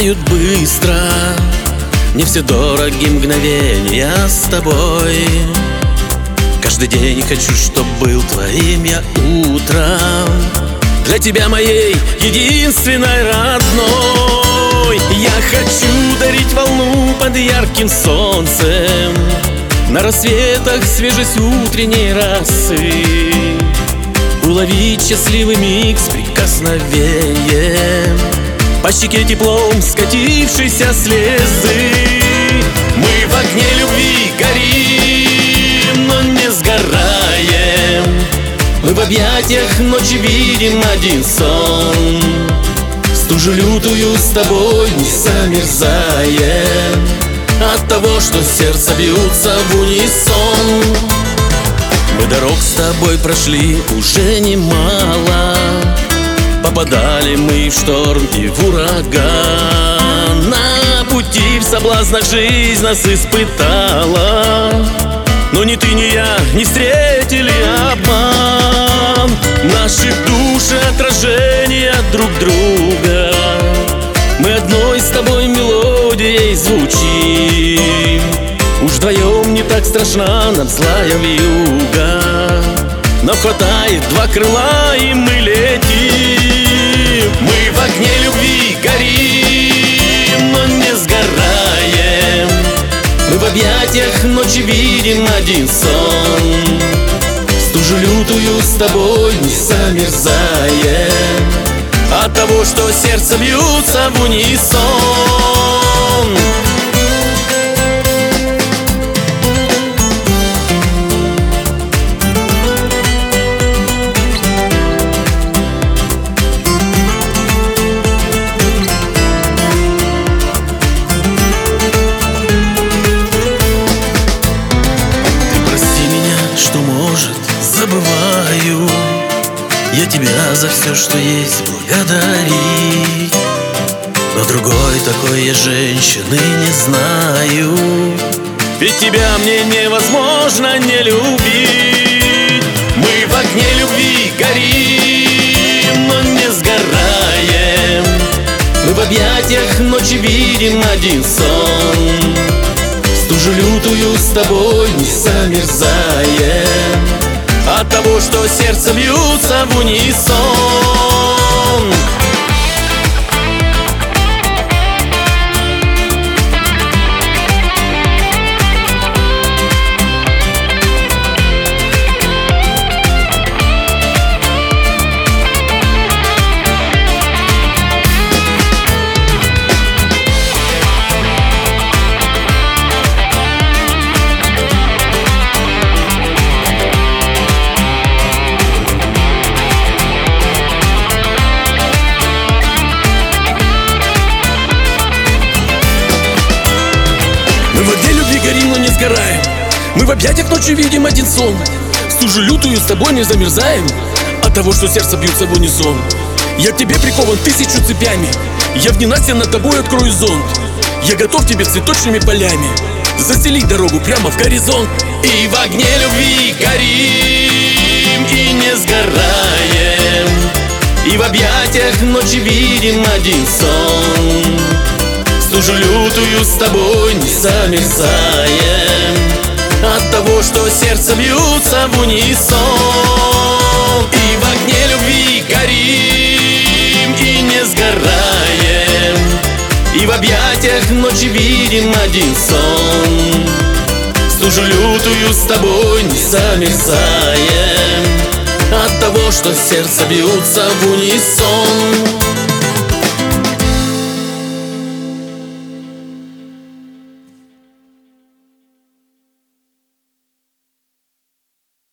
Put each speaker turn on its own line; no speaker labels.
пролетают быстро, не все дороги мгновения с тобой. Каждый день хочу, чтоб был твоим я утром, для тебя моей единственной родной. Я хочу дарить волну под ярким солнцем, на рассветах свежесть утренней росы, уловить счастливый миг с прикосновением, по щеке теплом скатившейся слезы. Мы в огне любви горим, но не сгораем. Мы в объятиях ночи видим один сон, стужу лютую с тобой не замерзаем, от того, что сердца бьются в унисон. Мы дорог с тобой прошли уже немало, попадали мы в шторм и в ураган. На пути в соблазнах жизнь нас испытала, но ни ты, ни я не встретили обман. Наши души отражения друг друга, мы одной с тобой мелодией звучим. Уж вдвоем не так страшна нам злая вьюга, нам хватает два крыла и мы летим. Мы в огне любви горим, но не сгораем. Мы в объятиях ночи видим один сон, стужу лютую с тобой не замерзаем, от того, что сердце бьются в унисон. Забываю я тебя за все, что есть, благодарить, но другой такой я женщины не знаю. Ведь тебя мне невозможно не любить. Мы в огне любви горим, но не сгораем. Мы в объятиях ночи видим один сон, стужу лютую с тобой не замерзаем, от того, что сердце бьются в унисон.
Мы в огне любви горим, но не сгораем. Мы в объятиях ночью видим один сон, стужу лютую с тобой не замерзаем, от того, что сердце бьется в унисон. Я к тебе прикован тысячу цепями, я в ненастье над тобой открою зонт. Я готов тебе цветочными полями застелить дорогу прямо в горизонт.
И в огне любви горим, и не сгораем. И в объятиях ночи видим один сон, стужу лютую с тобой не замерзаем, от того, что сердце бьются в унисон. И в огне любви горим, и не сгораем. И в объятиях ночи видим один сон, стужу лютую с тобой не замерзаем, от того, что сердце бьются в унисон.